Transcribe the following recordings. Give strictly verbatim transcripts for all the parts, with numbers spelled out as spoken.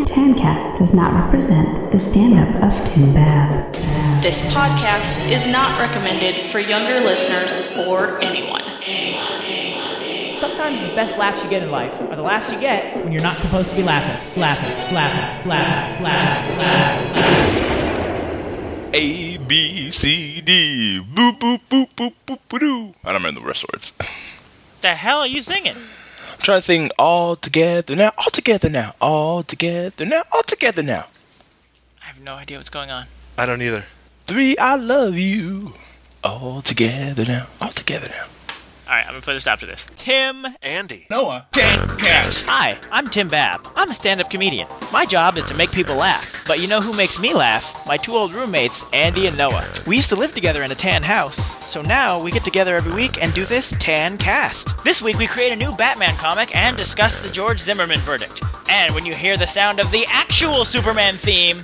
Tancast does not represent the stand-up of Tim Bab. This podcast is not recommended for younger listeners or anyone. Sometimes the best laughs you get in life are the laughs you get when you're not supposed to be laughing. Laughing, laughing, laughing, laughing, laughing, laughing. A, B, C, D, boop, boop, boop, boop, boop, boop, doo. I don't remember the rest words. The hell are you singing? I'm trying to sing all together now, all together now, all together now, all together now. I have no idea what's going on. I don't either. Three, I love you. All together now, all together now. Alright, I'm gonna put a stop to this. Tim, Andy. Noah, Tancast. Hi, I'm Tim Bab. I'm a stand-up comedian. My job is to make people laugh. But you know who makes me laugh? My two old roommates, Andy and Noah. We used to live together in a tan house. So now we get together every week and do this Tancast. This week we create a new Batman comic and discuss the George Zimmerman verdict. And when you hear the sound of the actual Superman theme,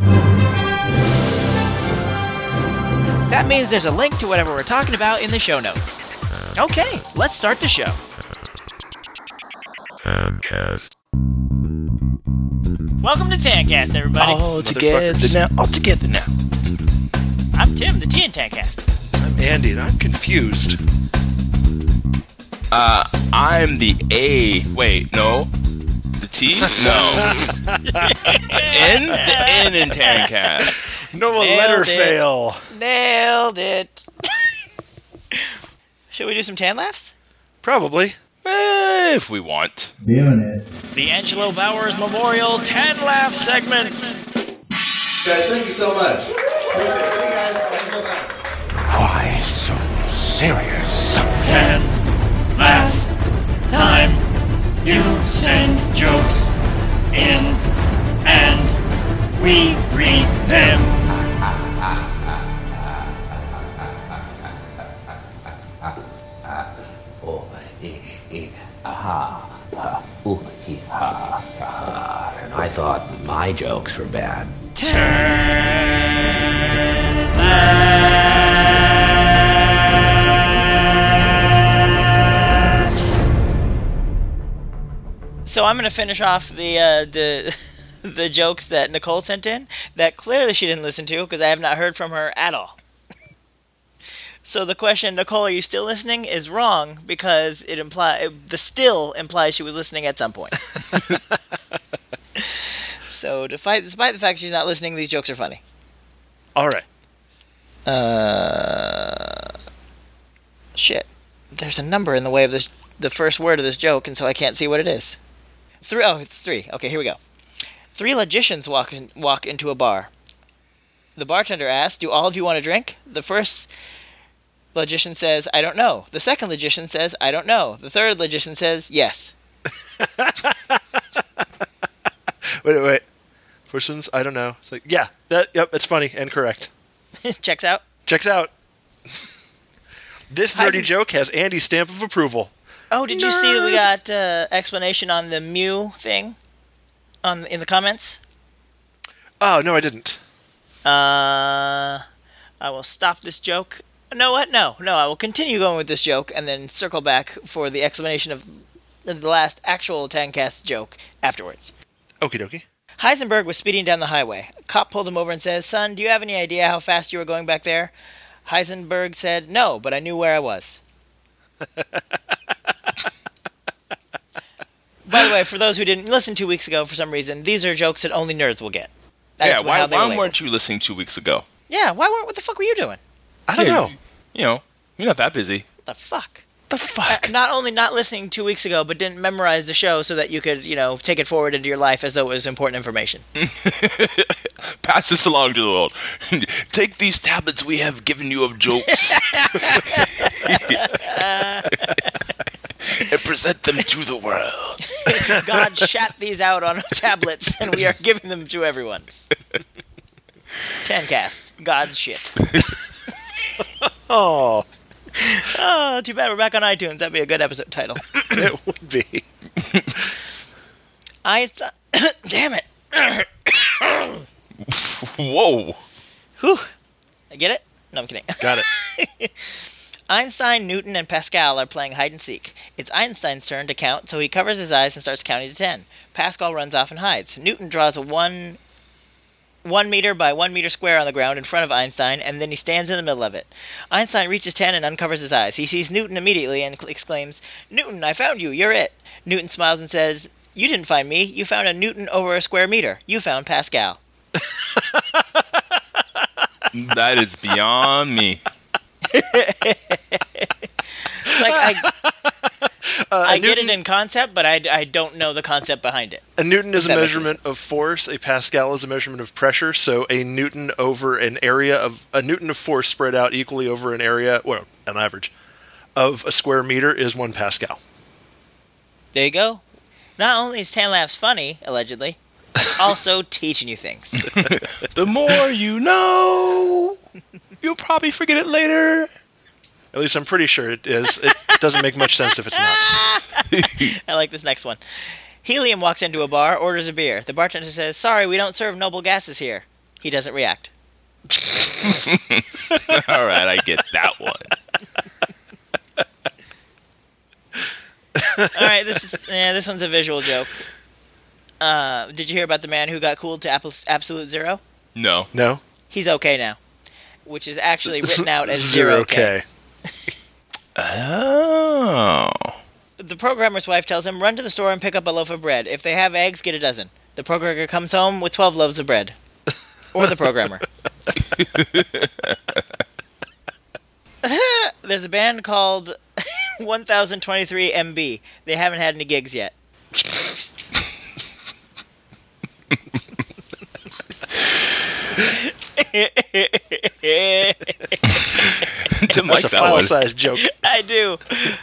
that means there's a link to whatever we're talking about in the show notes. Okay, let's start the show. Tancast. Welcome to Tancast, everybody. All together now, all together now. I'm Tim, the T in Tancast. I'm Andy, and I'm confused. Uh, I'm the A. Wait, no. The T? No. The N? The N in Tancast. No, a Nailed letter it. fail. Nailed it. Should we do some tan laughs? Probably. Eh, if we want. Doing it. The Angelo Bowers Memorial Tan Laugh segment. Guys, thank you so much. Appreciate it. Thank you guys. Thank you so much. Why so serious? Tan Laugh time. You send jokes in and we read them. Oh, eh, eh, aha, ha, ooh, he, ha, ha. And I thought my jokes were bad. So I'm going to finish off the uh, the the jokes that Nicole sent in that clearly she didn't listen to because I have not heard from her at all. So the question, Nicole, are you still listening, is wrong because it imply the still implies she was listening at some point. So despite, despite the fact she's not listening, these jokes are funny. All right. Uh, shit. There's a number in the way of this, the first word of this joke, and so I can't see what it is. Three. Oh, it's three. Okay, here we go. Three logicians walk in, walk into a bar. The bartender asks, "Do all of you want a drink?" The first logician says, "I don't know." The second logician says, "I don't know." The third logician says, "Yes." Wait, wait. First one's, I don't know. It's like, yeah, that, yep, it's funny and correct. Checks out. Checks out. This nerdy Heisen- joke has Andy's stamp of approval. Oh, did you see that we got uh, explanation on the Mew thing on in the comments? Oh, no, I didn't. Uh, I will stop this joke. No, what? No, no, I will continue going with this joke and then circle back for the explanation of the last actual Tancast joke afterwards. Okie dokie. Heisenberg was speeding down the highway. A cop pulled him over and says, "Son, do you have any idea how fast you were going back there?" Heisenberg said, "No, but I knew where I was." By the way, for those who didn't listen two weeks ago for some reason, these are jokes that only nerds will get. That Yeah, is why, how they were why labeled. weren't you listening two weeks ago? Yeah, why weren't? What the fuck were you doing? I don't Yeah, know. You, you know, you're not that busy. What the fuck? The fuck? Uh, not only not listening two weeks ago, but didn't memorize the show so that you could, you know, take it forward into your life as though it was important information. Pass this along to the world. Take these tablets we have given you of jokes and present them to the world. God shat these out on tablets, and we are giving them to everyone. Tancast. God's shit. Oh, Oh, too bad we're back on iTunes. That'd be a good episode title. it would be. I saw... Damn it. Whoa. Whew. I get it? No, I'm kidding. Got it. Einstein, Newton, and Pascal are playing hide-and-seek. It's Einstein's turn to count, so he covers his eyes and starts counting to ten. Pascal runs off and hides. Newton draws a one, one meter by one meter square on the ground in front of Einstein, and then he stands in the middle of it. Einstein reaches ten and uncovers his eyes. He sees Newton immediately and exclaims, "Newton, I found you. You're it." Newton smiles and says, "You didn't find me. You found a Newton over a square meter. You found Pascal." That is beyond me. Like I, Uh, I a get Newton, it in concept, but I, I don't know the concept behind it. a Newton is a that makes measurement of force. A Pascal is a measurement of pressure. So a Newton over an area of a Newton of force spread out equally over an area, well, an average of a square meter is one Pascal. There you go. Not only is Tan Labs funny, allegedly, but also teaching you things. The more you know, you'll probably forget it later. At least I'm pretty sure it is. It doesn't make much sense if it's not. I like this next one. Helium walks into a bar, orders a beer. The bartender says, "Sorry, we don't serve noble gases here." He doesn't react. All right, I get that one. All right, this is yeah, this one's a visual joke. Uh, did you hear about the man who got cooled to abs- absolute zero? No. No? He's okay now, which is actually written out as zero K. Oh. The programmer's wife tells him, "Run to the store and pick up a loaf of bread. If they have eggs, get a dozen." The programmer comes home with twelve loaves of bread. Or the programmer. There's a band called one thousand twenty-three M B. They haven't had any gigs yet. Didn't That's like a that one. file-sized joke. I do.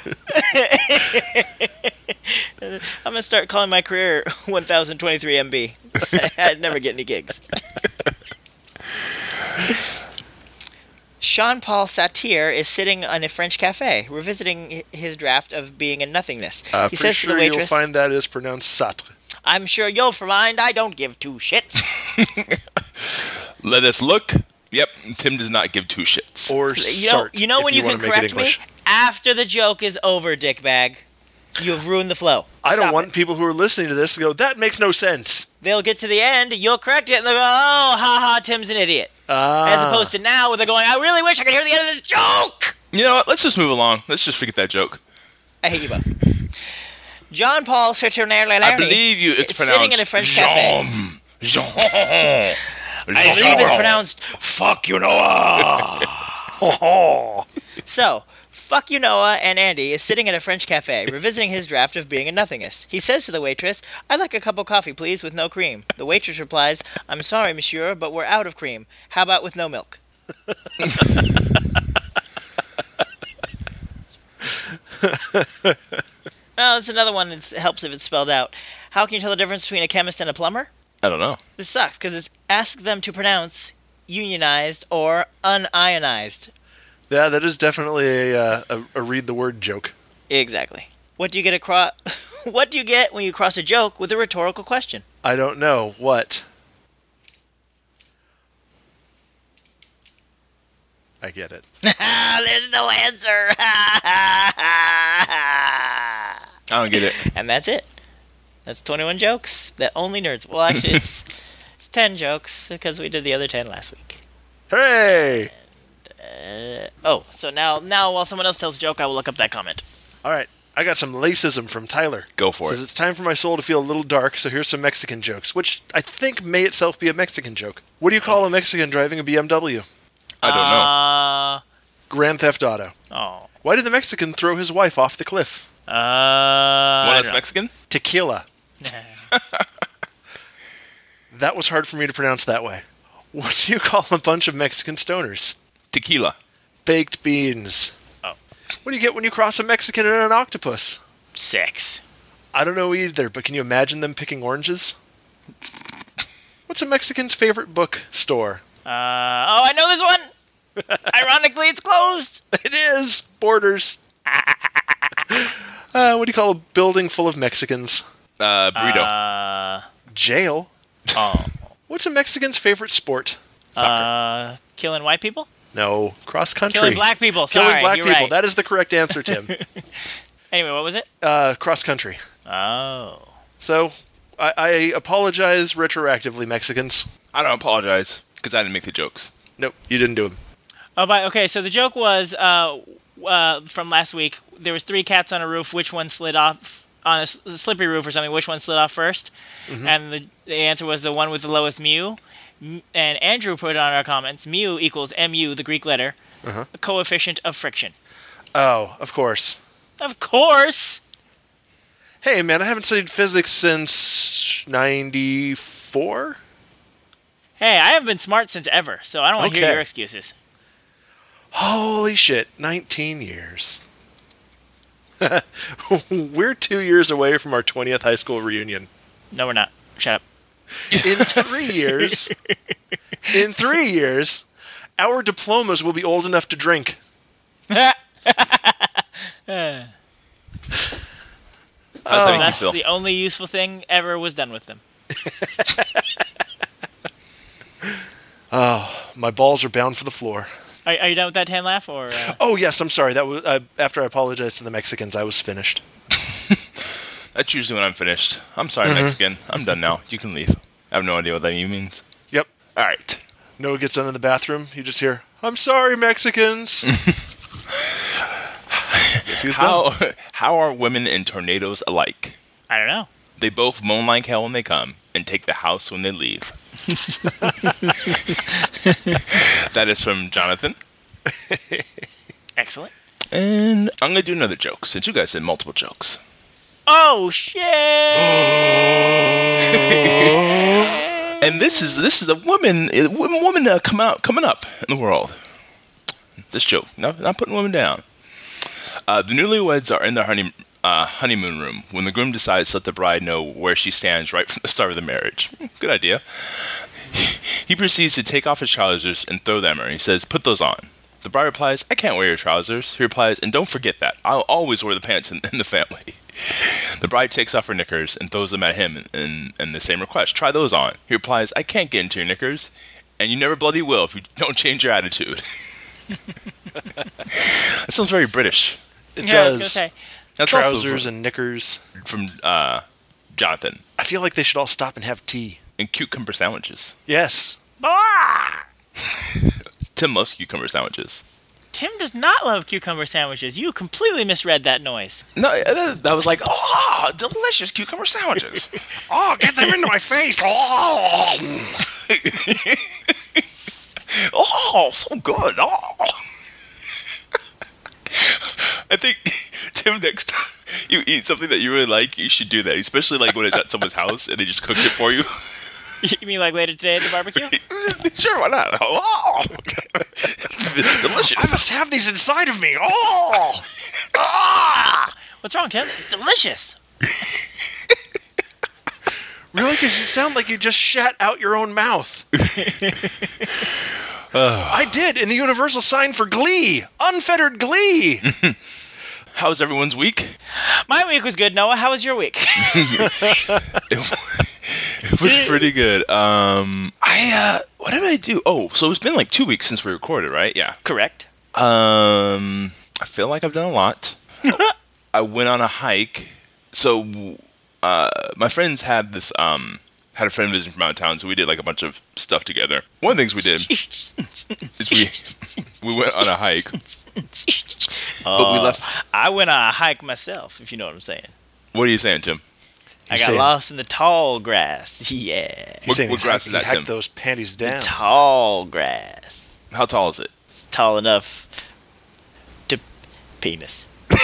I'm gonna start calling my career one thousand twenty-three M B. I'd never get any gigs. Jean-Paul Sartre is sitting in a French cafe, revisiting his draft of Being in Nothingness. Uh, he pretty says sure to the you'll waitress, find that is pronounced Sartre. "I'm sure you'll find I don't give two shits." Let us look. Yep, Tim does not give two shits. Or You know, Sart, you know if when you, wanna can make it correct me? English. After the joke is over, dickbag. You have ruined the flow. I don't Stop want it. people who are listening to this to go, that makes no sense. They'll get to the end, you'll correct it, and they'll go, "Oh, haha, Tim's an idiot." Ah. As opposed to now, where they're going, "I really wish I could hear the end of this joke!" You know what? Let's just move along. Let's just forget that joke. I hate you both. John Paul Sartre I believe you. It's is pronounced sitting in a French cafe. Jean. Jean. I believe it's pronounced "fuck you, Noah." So, fuck you, Noah, and Andy is sitting at a French cafe, revisiting his draft of Being a Nothingness. He says to the waitress, "I'd like a cup of coffee, please, with no cream." The waitress replies, "I'm sorry, monsieur, but we're out of cream. How about with no milk?" Well, it's another one that helps if it's spelled out. How can you tell the difference between a chemist and a plumber? I don't know. This sucks, because it's ask them to pronounce unionized or unionized. Yeah, that is definitely a, uh, a, a read the word joke. Exactly. What do you get across? What do you get when you cross a joke with a rhetorical question? I don't know. What? I get it. There's no answer. I don't get it. And that's it. That's twenty-one jokes that only nerds. Well, actually, it's it's ten jokes because we did the other ten last week. Hooray! Uh, oh, so now now while someone else tells a joke, I will look up that comment. All right. I got some lacism from Tyler. Go for Says it. it's time for my soul to feel a little dark, so here's some Mexican jokes, which I think may itself be a Mexican joke. What do you call a Mexican driving a B M W? I don't know. Uh, Grand Theft Auto. oh. Why did the Mexican throw his wife off the cliff? Uh, I One don't that's know. Mexican? Tequila. That was hard for me to pronounce that way. What do you call a bunch of Mexican stoners? Tequila. Baked beans. Oh. What do you get when you cross a Mexican and an octopus? Sex. I don't know either, but can you imagine them picking oranges? What's a Mexican's favorite book store? Uh, oh, I know this one! Ironically, it's closed! It is Borders. uh, what do you call a building full of Mexicans? Uh, burrito. Uh, Jail. oh. What's a Mexican's favorite sport? Soccer. Uh, killing white people? No, cross country. Killing black people. Killing Sorry, black you're people. right. That is the correct answer, Tim. Anyway, what was it? uh, cross country. Oh. So, I, I apologize retroactively, Mexicans. I don't apologize because I didn't make the jokes. Nope, you didn't do them. Oh, but okay. So the joke was uh, uh, from last week. There was three cats on a roof. Which one slid off on a s- slippery roof or something? Which one slid off first? Mm-hmm. And the, the answer was the one with the lowest mu. M- And Andrew put on our comments: mu equals mu, the Greek letter, Uh-huh. a coefficient of friction. Oh, of course. Of course. Hey, man, I haven't studied physics since ninety-four? Hey, I haven't been smart since ever, so I don't want to hear Okay. your excuses. Holy shit, nineteen years. We're two years away from our twentieth high school reunion. No, we're not. Shut up. In three years, in three years, our diplomas will be old enough to drink. Uh, How's that make you That's feel? the only useful thing ever was done with them. Oh, my balls are bound for the floor. Are, are you done with that hand laugh, or? Uh... Oh yes, I'm sorry. That was uh, after I apologized to the Mexicans. I was finished. That's usually when I'm finished. I'm sorry, Mhm. Mexican. I'm done now. You can leave. I have no idea what that even means. Yep. All right. Noah gets into the bathroom. You just hear, "I'm sorry, Mexicans." Yes, he was done. How how are women and tornadoes alike? I don't know. They both moan like hell when they come and take the house when they leave. That is from Jonathan. Excellent. And I'm going to do another joke since you guys said multiple jokes. Oh shit! And this is this is a woman a woman, woman uh, come out coming up in the world. This joke, not not putting women down. Uh, the newlyweds are in their honey, uh, honeymoon room when the groom decides to let the bride know where she stands right from the start of the marriage. Good idea. He proceeds to take off his trousers and throw them at her. He says, "Put those on." The bride replies, "I can't wear your trousers." He replies, "And don't forget that. I'll always wear the pants in, in the family." The bride takes off her knickers and throws them at him in, in the same request. "Try those on." He replies, "I can't get into your knickers, and you never bloody will if you don't change your attitude." That sounds very British. It Yeah, I was does. gonna say. That's also Trousers from, and knickers. from uh, Jonathan. I feel like they should all stop and have tea. And cucumber sandwiches. Yes. Ah! Tim loves cucumber sandwiches. Tim does not love cucumber sandwiches. You completely misread that noise. No, that, that was like, oh, delicious cucumber sandwiches. Oh, get them into my face! Oh, Oh, so good. Oh. I think, Tim, next time you eat something that you really like, you should do that. Especially like when it's at someone's house and they just cooked it for you. You mean like later today at the barbecue? Sure, why not? Oh, it's delicious. I must have these inside of me. Oh, Ah! What's wrong, Tim? It's delicious. really? Because you sound like you just shat out your own mouth. I did in the universal sign for glee, unfettered glee. How's everyone's week? My week was good, Noah. How was your week? It was pretty good. Um, I uh, what did I do? Oh, so it's been like two weeks since we recorded, right? Yeah. Correct. Um, I feel like I've done a lot. I went on a hike. So, uh, my friends had this um had a friend visiting from out of town, so we did like a bunch of stuff together. One of the things we did is we we went on a hike, but we left. I went on a hike myself, if you know what I'm saying. What are you saying, Tim? I You're got saying- lost in the tall grass. Yeah. He's What- saying what he's grass hack- is that, he hacked Tim? those panties The down. tall grass. How tall is it? It's tall enough to penis.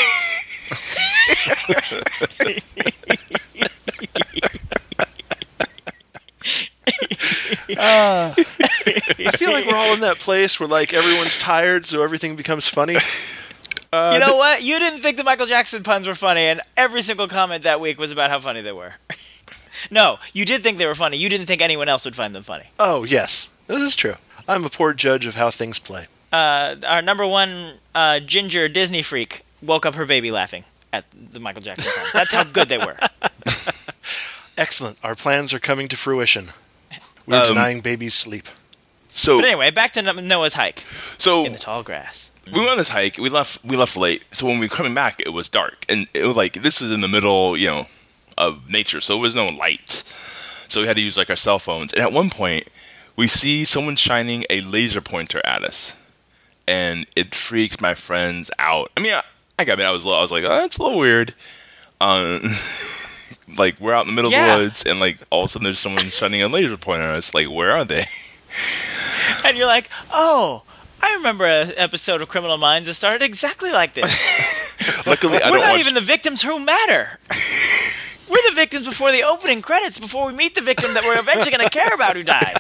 Uh, I feel like we're all in that place where like everyone's tired, so everything becomes funny. Uh, You know what? You didn't think the Michael Jackson puns were funny, and every single comment that week was about how funny they were. No, you did think they were funny. You didn't think anyone else would find them funny. Oh yes, this is true. I'm a poor judge of how things play. Uh, our number one uh, ginger Disney freak woke up her baby laughing at the Michael Jackson pun. That's how good they were. Excellent. Our plans are coming to fruition. We're Um, denying babies sleep. So, But anyway, back to No- Noah's hike so in the tall grass. we went on this hike. We left. We left late. So when we were coming back, it was dark, and it was like this was in the middle, you know, of nature. So there was no lights. So we had to use like our cell phones. And at one point, we see someone shining a laser pointer at us, and it freaked my friends out. I mean, I, I got me. I was, I was like, oh, that's a little weird. Um, like we're out in the middle Yeah. of the woods, and like all of a sudden there's someone shining a laser pointer at us. Like, where are they? And you're like, oh, I remember an episode of Criminal Minds that started exactly like this. Luckily, I We're don't not watch. even the victims who matter. We're the victims before the opening credits, before we meet the victim that we're eventually going to care about who dies.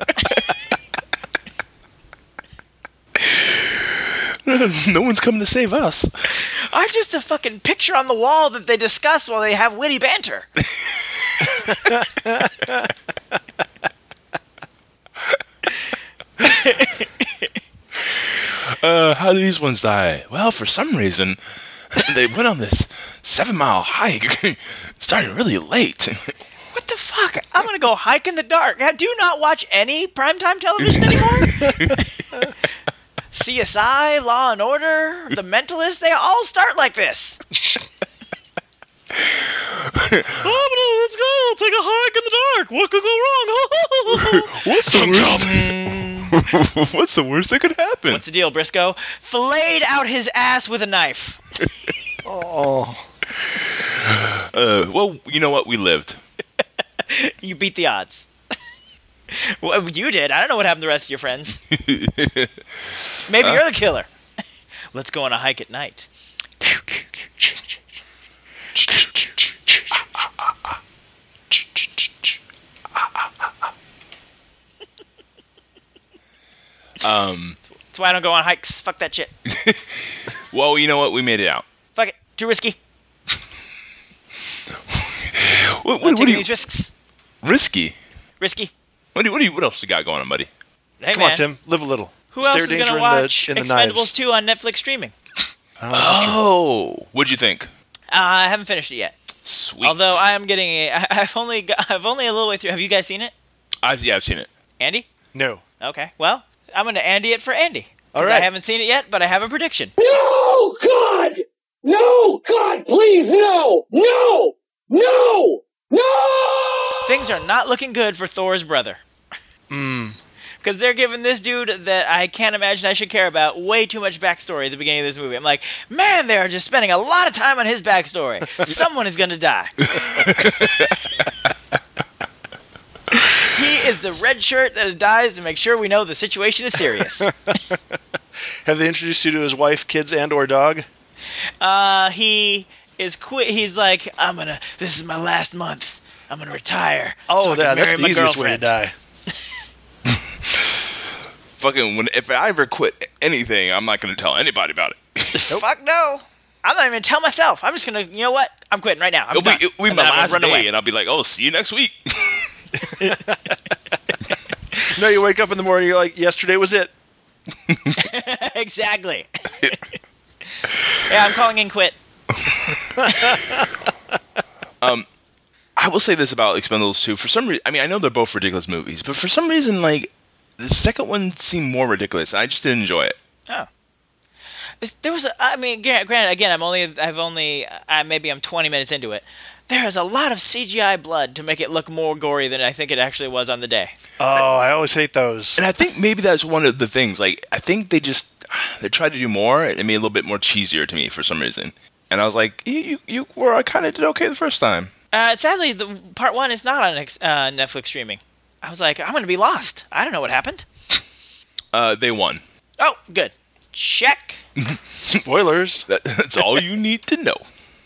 No one's coming to save us. I'm just a fucking picture on the wall that they discuss while they have witty banter. Uh, how do these ones die? Well, for some reason, they went on this seven-mile hike, starting really late. What the fuck? I'm going to go hike in the dark. Do you not watch any primetime television anymore? C S I, Law and Order, The Mentalist, they all start like this. Oh, let's go. Take a hike in the dark. What could go wrong? What's the worst? What's the worst that could happen? What's the deal, Briscoe? Filleted out his ass with a knife. Oh. Uh, well, you know what? We lived. You beat the odds. Well, you did. I don't know what happened to the rest of your friends. Maybe Huh? you're the killer. Let's go on a hike at night. Um. That's why I don't go on hikes. Fuck that shit. Well, you know what? We made it out. Fuck it. Too risky. What, Not what, what taking do you, these risks. risky? Risky. What do you, what do you, what else you got going on, buddy? Hey, Come man. on, Tim. Live a little. Who Stare else is danger going to in watch the, in the Expendables knives. two on Netflix streaming? Oh, this is true. Oh, what'd you think? Uh, I haven't finished it yet. Sweet. Although I am getting a, I- I've only got, I've only a little way through. Have you guys seen it? I've yeah, I've seen it. Andy? No. Okay. Well, I'm going to Andy it for Andy. 'Cause All right. I haven't seen it yet, but I have a prediction. No, God! No, God, please, no! No! No! No! Things are not looking good for Thor's brother. Mm. Because they're giving this dude that I can't imagine I should care about way too much backstory at the beginning of this movie. I'm like, man, they are just spending a lot of time on his backstory. Someone is going to die. He is the red shirt that dies to make sure we know the situation is serious. Have they introduced you to his wife, kids, and or dog? Uh, he is quit. He's like, I'm gonna. This is my last month. I'm gonna retire. Oh, so I can that, that's marry the my easiest way to girlfriend." die. Fucking when if I ever quit anything, I'm not gonna tell anybody about it. Fuck no. I'm not even gonna tell myself. I'm just gonna. You know what? I'm quitting right now. I'm It'll done. be, it'll be And my then I'm last gonna day, run away. and I'll be like, "Oh, see you next week." No, you wake up in the morning, you're like, yesterday was it. Exactly. Yeah, I'm calling in quit. um, I will say this about Expendables two. For some reason, I mean, I know they're both ridiculous movies, but for some reason, like the second one seemed more ridiculous. I just didn't enjoy it. Oh. This- There was a, I mean, gra- granted, again, I'm only, I've only, I maybe I'm twenty minutes into it. There is a lot of C G I blood to make it look more gory than I think it actually was on the day. Oh, I always hate those. And I think maybe that's one of the things. Like, I think they just they tried to do more, and it made it a little bit more cheesier to me for some reason. And I was like, you, you, you were, I kind of did okay the first time. Uh, sadly, the part one is not on ex- uh, Netflix streaming. I was like, I'm gonna be lost. I don't know what happened. Uh, they won. Oh, good. Check. Spoilers. That, that's all you need to know.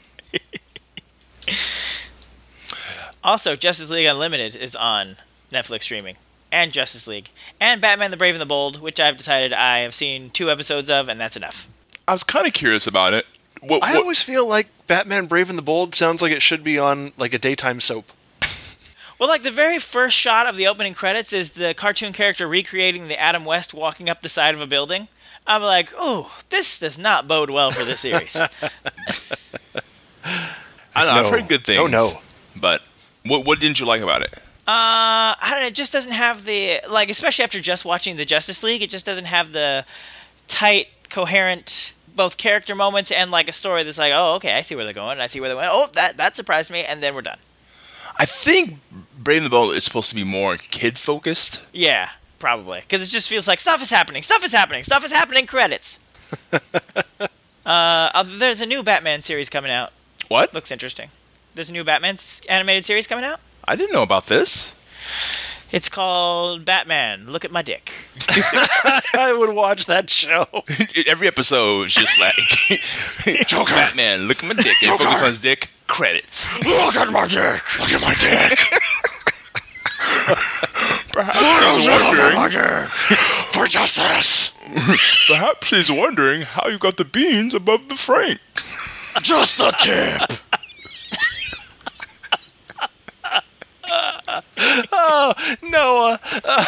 Also, Justice League Unlimited is on Netflix streaming, and Justice League, and Batman the Brave and the Bold, which I've decided I have seen two episodes of, and that's enough. I was kind of curious about it. What, I what- always feel like Batman Brave and the Bold sounds like it should be on like a daytime soap. Well, like the very first shot of the opening credits is the cartoon character recreating the Adam West walking up the side of a building. I'm like, oh, this does not bode well for this series. I don't know, I've No. heard good things. Oh, no. But what what didn't you like about it? Uh, I don't know. It just doesn't have the like, especially after just watching the Justice League. It just doesn't have the tight, coherent, both character moments and like a story that's like, oh, okay, I see where they're going. I see where they went. Oh, that that surprised me, and then we're done. I think Brave and the Bold is supposed to be more kid focused. Yeah, probably, because it just feels like stuff is happening, stuff is happening, stuff is happening. Credits. uh, there's a new Batman series coming out. What? Looks interesting. There's a new Batman animated series coming out. I didn't know about this. It's called Batman, Look at My Dick. I would watch that show. Every episode is just like Joker. Batman, look at my dick. And focus on his dick. Credits. Look at my dick. Look at my dick. Perhaps he's wondering for justice. Perhaps he's wondering how you got the beans above the frank. Just the tip. Oh, Noah.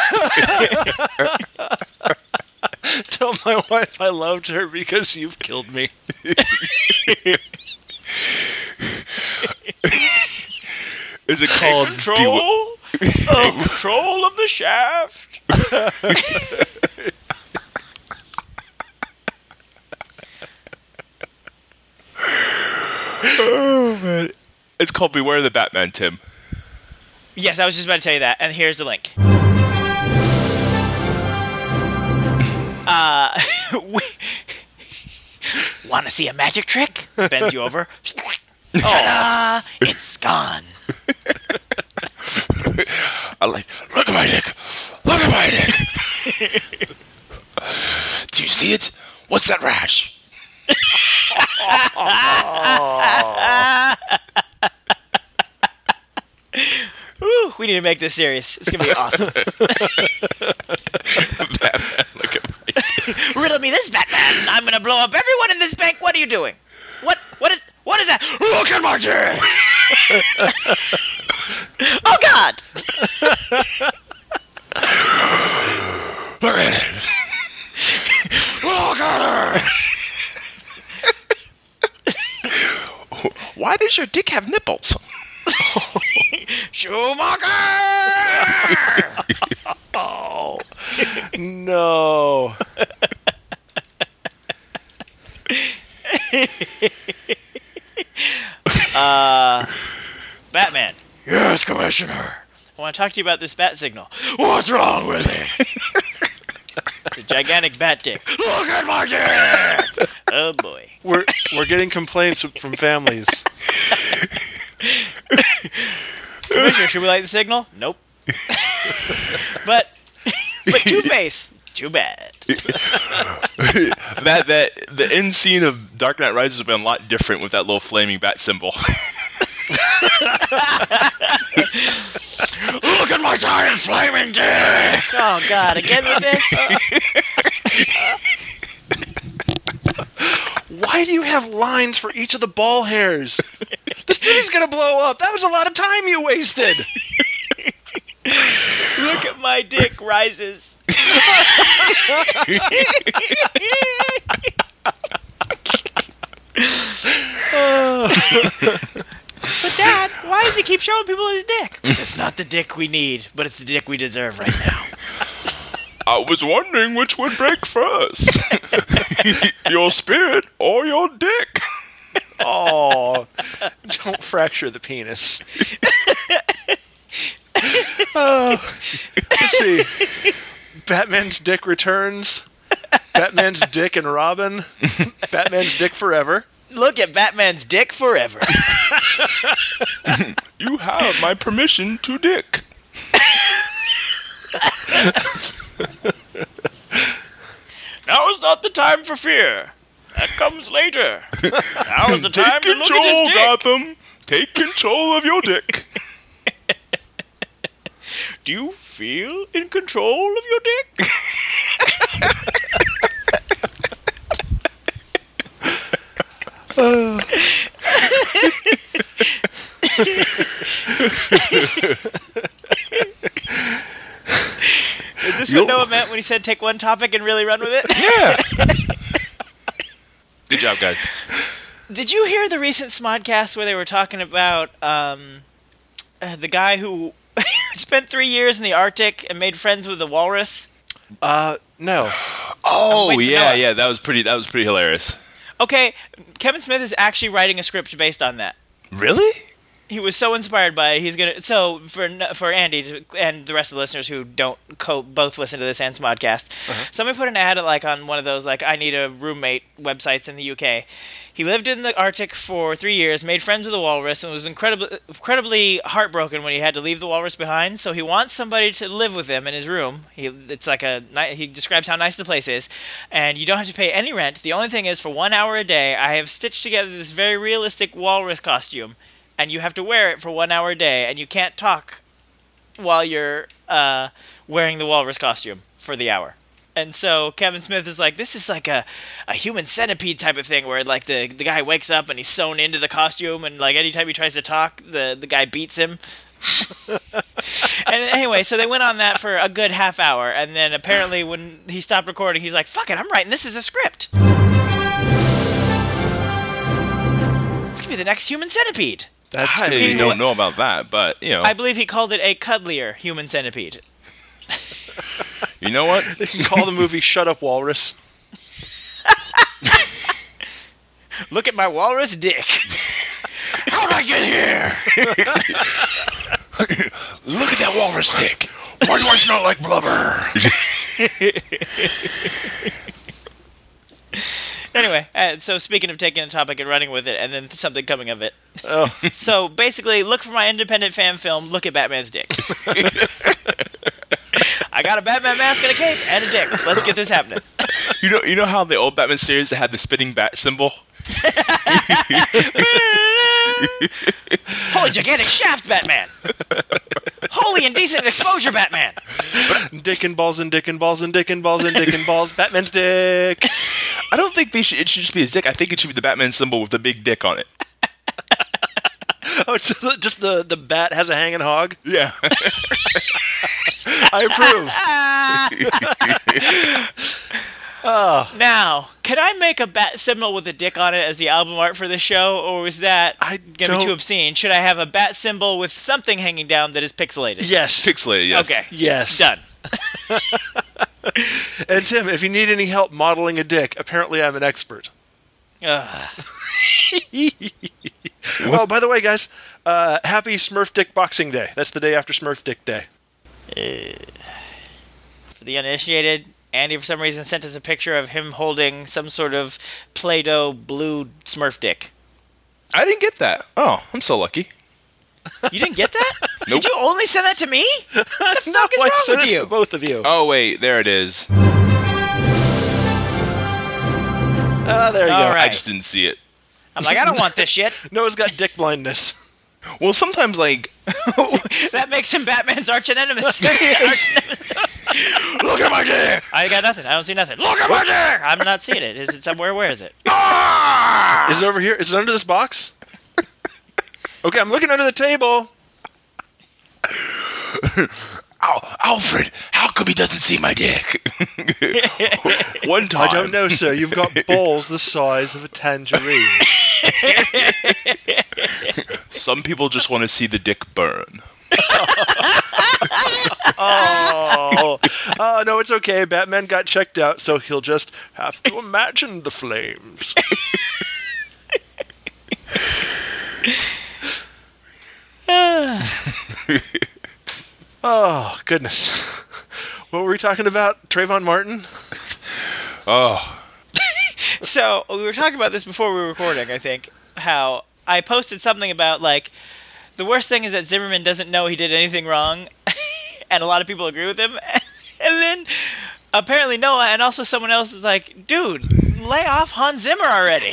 Tell my wife I loved her because you've killed me. Is it called Control? Oh, control of the shaft. Oh, man. It's called Beware the Batman, Tim. Yes, I was just about to tell you that, and here's the link. uh, want to see a magic trick? Bends you over. Ta-da! It's gone. I like, look at my dick. Look at my dick. Do you see it? What's that rash? Woo, we need to make this serious. It's gonna be awesome. Batman, look at my dick. Riddle me this, Batman. I'm gonna blow up everyone in this bank. What are you doing? What? What is? What is that? Look at my dick. Oh God! Look at it. Look at her. Why does your dick have nipples? Schumacher! Oh no. uh, Batman. Yes, Commissioner. I want to talk to you about this bat signal. What's wrong with it? It's a gigantic bat dick. Look at my dick. Oh boy. We're we're getting complaints from families. Commissioner, should we light the signal? Nope. but but Two-Face. Too bad. that that the end scene of Dark Knight Rises has been a lot different with that little flaming bat symbol. Look at my giant flaming dick! Oh God, again with this? Why do you have lines for each of the ball hairs? This city's gonna blow up. That was a lot of time you wasted. Look at my dick rises. But Dad, why does he keep showing people his dick? It's not the dick we need, but it's the dick we deserve right now. I was wondering which would break first. Your spirit or your dick? Oh, don't fracture the penis. uh, let's see. Batman's Dick Returns. Batman's Dick and Robin. Batman's Dick Forever. Look at Batman's dick forever. You have my permission to dick. Now is not the time for fear. That comes later. Now is the time Take to look control, at his dick. Gotham. Take control of your dick. Do you feel in control of your dick? uh. Is this what Noah meant when he said take one topic and really run with it? Yeah. Good job, guys. Did you hear the recent Smodcast where they were talking about um, uh, the guy who spent three years in the Arctic and made friends with the walrus? Uh, no. Oh waiting for yeah, Noah. yeah, that was pretty. That was pretty hilarious. Okay, Kevin Smith is actually writing a script based on that. Really? He was so inspired by it. He's gonna. So for for Andy to, and the rest of the listeners who don't co- both listen to this and Smodcast, Uh-huh. somebody put an ad like on one of those like I need a roommate websites in the U K. He lived in the Arctic for three years, made friends with the walrus, and was incredibly incredibly heartbroken when he had to leave the walrus behind. So he wants somebody to live with him in his room. He it's like a ni- he describes how nice the place is, and you don't have to pay any rent. The only thing is, for one hour a day, I have stitched together this very realistic walrus costume. And you have to wear it for one hour a day, and you can't talk while you're uh, wearing the walrus costume for the hour. And so Kevin Smith is like, this is like a, a human centipede type of thing, where like the the guy wakes up and he's sewn into the costume, and like anytime he tries to talk, the the guy beats him. And anyway, so they went on that for a good half hour, and then apparently when he stopped recording, he's like, fuck it, I'm writing this as a script. This could be the next human centipede. That's I gonna be- don't know about that, but you know, I believe he called it a cuddlier human centipede. you know what? They can call the movie "Shut Up, Walrus." Look at my walrus dick. How'd I get here? Look at that walrus dick. Why do I smell like blubber? Anyway, uh, so speaking of taking a topic and running with it, and then something coming of it. Oh, So basically, look for my independent fan film, Look at Batman's Dick. I got a Batman mask and a cape and a dick. Let's get this happening. You know, you know how the old Batman series they had the spitting bat symbol. Holy gigantic shaft, Batman! Holy indecent exposure, Batman! dick and balls and dick and balls and dick and balls and dick and balls. Batman's dick. I don't think they should. It should just be his dick. I think it should be the Batman symbol with the big dick on it. Oh, it's just the the bat has a hanging hog. Yeah. I approve. Oh, Now, can I make a bat symbol with a dick on it as the album art for this show, or is that I going to be don't- too obscene? Should I have a bat symbol with something hanging down that is pixelated? yes. Pixelated. Yes. Okay. Yes. Done. And Tim, if you need any help modeling a dick, apparently I'm an expert. Ugh. Oh, by the way, guys, uh, happy Smurf Dick Boxing Day. That's the day after Smurf Dick Day. For the uninitiated, Andy for some reason sent us a picture of him holding some sort of Play-Doh blue Smurf dick. I didn't get that. Oh, I'm so lucky. You didn't get that? Nope. Did you only send that to me? What the No, fuck is I wrong sent with it you? to both of you. Oh wait, there it is. Ah, there you All go. right. I just didn't see it. I'm like, I don't want this shit. Noah's got dick blindness. Well, sometimes like That makes him Batman's arch nemesis. look at my dick. I got nothing. I don't see nothing. Look at my dick! I'm not seeing it. Is it somewhere? Where is it? Is it over here? Is it under this box? Okay, I'm looking under the table. Al- Alfred, how come he doesn't see my dick? One time. I don't know, sir. You've got balls the size of a tangerine. Some people just want to see the dick burn. Oh, oh no, it's okay. Batman got checked out, so he'll just have to imagine the flames. Oh goodness, what were we talking about? Trayvon Martin? Oh. So we were talking about this before we were recording, I think, how I posted something about, like, the worst thing is that Zimmerman doesn't know he did anything wrong, and a lot of people agree with him. And then apparently Noah and also someone else is like, dude, lay off Hans Zimmer already.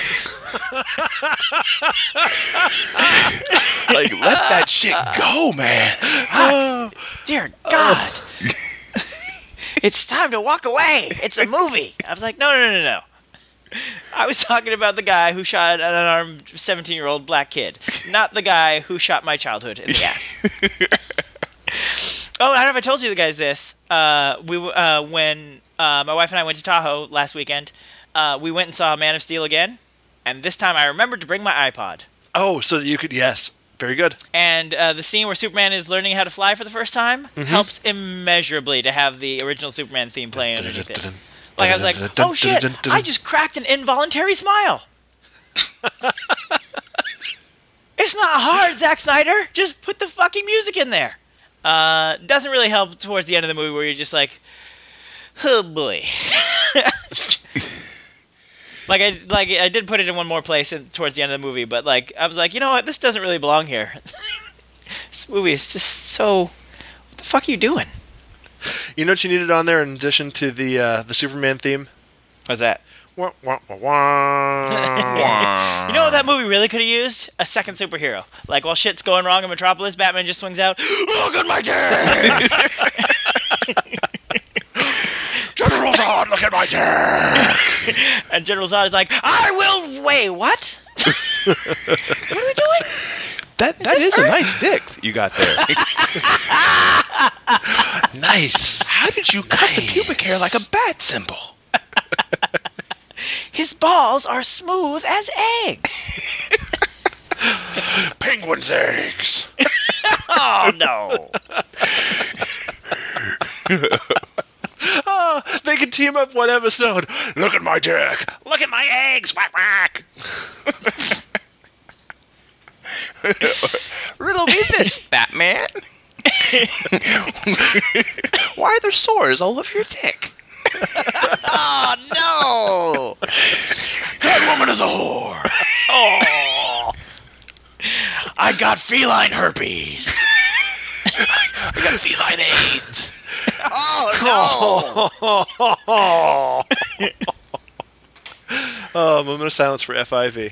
Like, let that shit go, man. Ah, dear God. It's time to walk away. It's a movie. I was like, no, no, no, no. I was talking about the guy who shot an unarmed seventeen-year-old black kid, not the guy who shot my childhood in the ass. Oh, I don't know if I told you guys this. Uh, we uh, when uh, my wife and I went to Tahoe last weekend, uh, we went and saw Man of Steel again, and this time I remembered to bring my iPod. Oh, so that you could, yes, Very good. And uh, the scene where Superman is learning how to fly for the first time Mhm. helps immeasurably to have the original Superman theme playing underneath it. Like, I was like, oh shit, I just cracked an involuntary smile. It's not hard, Zack Snyder. Just put the fucking music in there. Uh, doesn't really help towards the end of the movie where you're just like, oh boy. Like I like I did put it in one more place in, towards the end of the movie, but like I was like, you know what, this doesn't really belong here. This movie is just so. What the fuck are you doing? You know what you needed on there in addition to the uh, the Superman theme? What's that? Wah, wah, wah, wah. You know what that movie really could have used? A second superhero. Like while shit's going wrong in Metropolis, Batman just swings out. Look at my dick! General Zod, look at my dick! And General Zod is like, I will. Wait, what? What are we doing? That that is a nice dick that you got there. Nice. How did you cut the pubic hair like a bat symbol? His balls are smooth as eggs. Penguin's eggs. Oh no. Oh, they can team up one episode. Look at my dick. Look at my eggs. Whack whack. Riddle me this, Batman. Why are there sores all over your dick? Oh no. That woman is a whore. Oh. I got feline herpes. I got feline AIDS. Oh no. Oh, oh, moment of silence for F I V.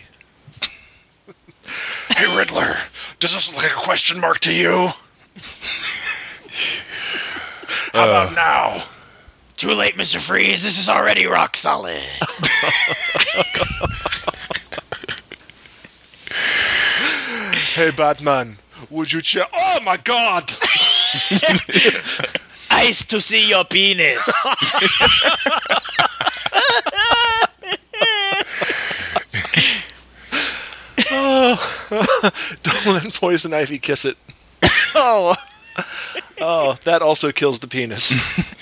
Hey Riddler, does this look like a question mark to you? How Uh. about now? Too late, Mister Freeze. This is already rock solid. Hey Batman, would you check? Oh my God! Ice to see your penis. Oh, don't let Poison Ivy kiss it. Oh. Oh, that also kills the penis.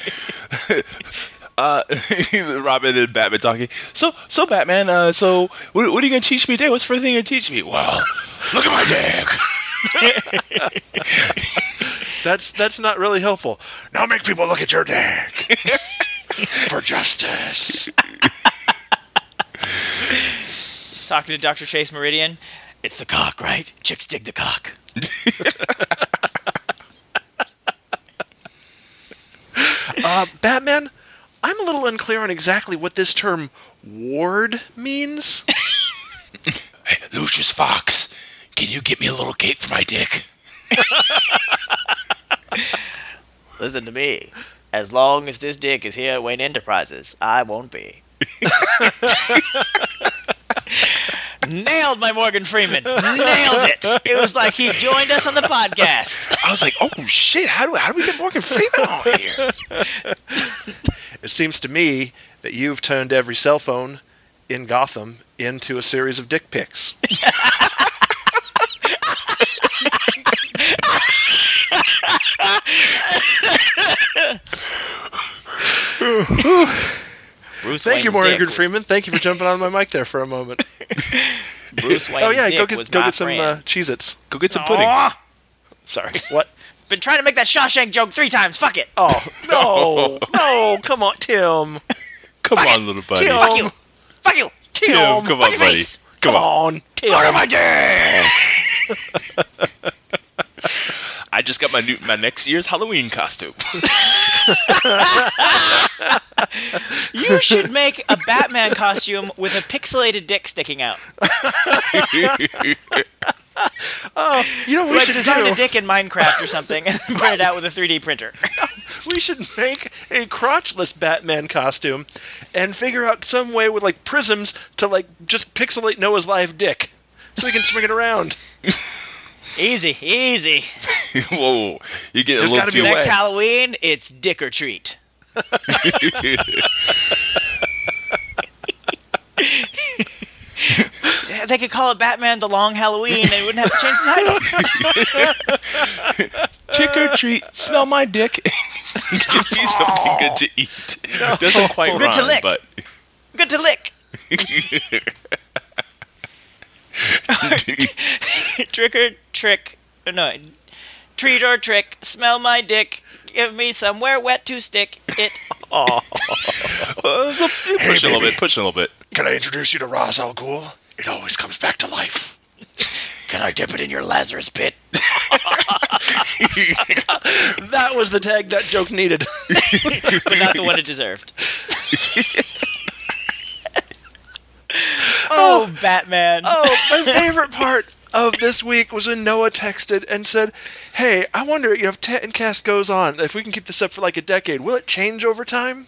Uh, Robin and Batman talking. So, so Batman. Uh, so what, what are you gonna teach me today? What's the first thing you're gonna teach me? Well, look at my dick. That's that's not really helpful. Now make people look at your dick for justice. Talking to Doctor Chase Meridian. It's the cock, right? Chicks dig the cock. Uh, Batman, I'm a little unclear on exactly what this term ward means. Hey, Lucius Fox, can you get me a little cape for my dick? Listen to me. As long as this dick is here at Wayne Enterprises, I won't be. Nailed my Morgan Freeman. Nailed it. It was like he joined us on the podcast. I was like, oh shit, how do how do we get Morgan Freeman on here? It seems to me that you've turned every cell phone in Gotham into a series of dick pics. Bruce Thank you, Wayne's Morgan dick. Freeman. Thank you for jumping on my mic there for a moment. Bruce Wayne's Oh yeah, go dick get was go my get some friend. uh, Cheez-Its. Go get some pudding. Aw! Sorry, what? Been trying to make that Shawshank joke three times. Fuck it. Oh no, no! Come on, Tim. Come Fuck on, it. little buddy. Tim. Fuck you. Fuck you. Tim, Tim, come Fuck on, your buddy. face. Come Come on. on, Tim. Look at my dick. I just got my new my next year's Halloween costume. You should make a Batman costume with a pixelated dick sticking out. Oh, you know what we Like should design do? a dick in Minecraft or something and print it out with a three D printer. We should make a crotchless Batman costume and figure out some way with like prisms to like just pixelate Noah's live dick so we can swing it around. Easy, easy. Whoa, you get a There's little gotta be too a Next way. Halloween, it's dick or treat. they could call it Batman the Long Halloween and wouldn't have to change the title. Trick or treat, smell my dick. Give me something good to eat. No. Doesn't quite Good rhyme, to lick. but Good to lick. Trick or trick, no, treat or trick, smell my dick, give me somewhere wet to stick it. Oh, uh, push it a little bit. Push it a little bit. Can I introduce you to Ra's al Ghul? It always comes back to life. Can I dip it in your Lazarus pit? That was the tag that joke needed. But not the one it deserved. Oh, Batman. Oh, my favorite part of this week was when Noah texted and said, hey, I wonder, you know, if Tentcast goes on, if we can keep this up for like a decade, will it change over time?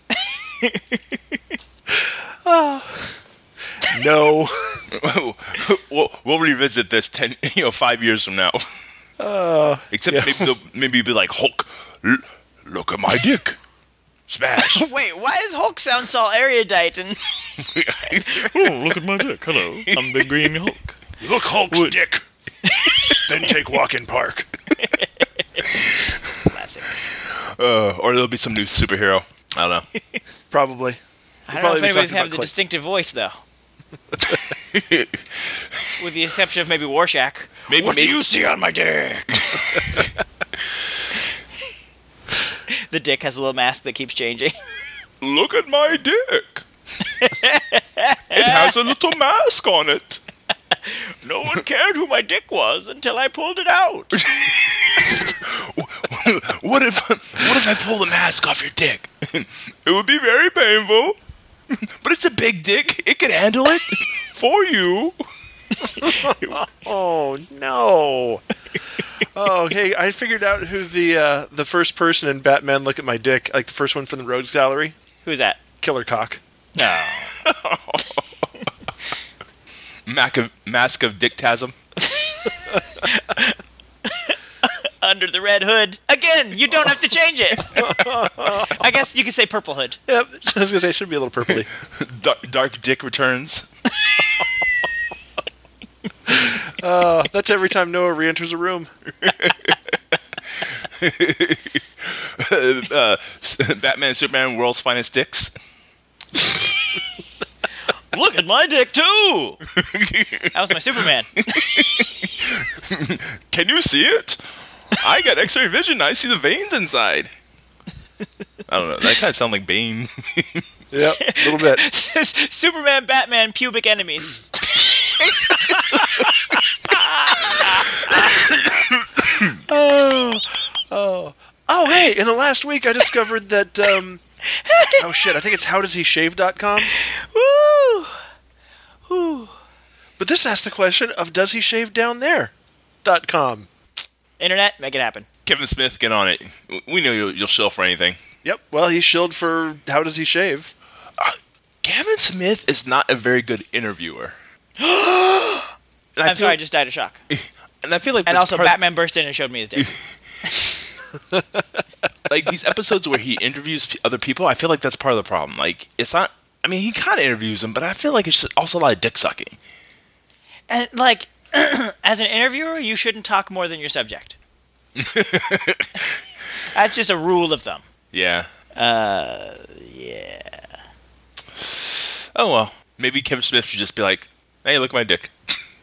Oh. No. we'll, we'll revisit this ten, you know, five years from now. Uh, Except yeah. maybe they'll maybe be like, Hulk, l- look at my dick. Smash. Wait, why does Hulk sound so erudite? And Oh, look at my dick. Hello, I'm Big Green Hulk. Look, Hulk's Wood. Dick. Then take walk in park. Classic. Uh, or there'll be some new superhero. I don't know. Probably. I don't We'll know if probably be anybody's talking having about the Clay. distinctive voice, though. With the exception of maybe Rorschach. Maybe, What maybe, do you see on my dick? The dick has a little mask that keeps changing. Look at my dick. It has a little mask on it. No one cared who my dick was until I pulled it out. What if what if I pull the mask off your dick? It would be very painful. But it's a big dick. It can handle it for you. Oh no! Oh, hey, I figured out who the uh, the first person in Batman Look at My Dick, like the first one from the Rogues Gallery. Who's that? Killer Cock. No. Mac of, mask of Dictasm. Under the red hood. Again, you don't have to change it. I guess you could say purple hood. Yep, I was gonna say it should be a little purpley. Dark, dark Dick Returns. Uh, that's every time Noah re-enters a room. uh, Batman and Superman, World's Finest Dicks. Look at my dick, too! That was my Superman. Can you see it? I got X-ray vision. I see the veins inside. I don't know. That kind of sounds like Bane. Yep, a little bit. Superman, Batman, pubic enemies. Oh, oh, oh! Hey, in the last week, I discovered that. Um, oh shit! I think it's how does he shave dot com. Woo! Woo! But this asks the question of does he shave down there? Dot com. Internet, make it happen. Kevin Smith, get on it. We know you'll, you'll shill for anything. Yep. Well, he shilled for how does he shave? Uh, Kevin Smith is not a very good interviewer. And I I'm feel- sorry, I just died of shock. And I feel like And that's also, part of- Batman burst in and showed me his dick. like these episodes where he interviews p- other people, I feel like that's part of the problem. Like it's not. I mean, he kind of interviews them, but I feel like it's just also a lot of dick sucking. And, like, as an interviewer, you shouldn't talk more than your subject. That's just a rule of thumb. Yeah. Uh, yeah. Oh well. Maybe Kevin Smith should just be like, "Hey, look at my dick."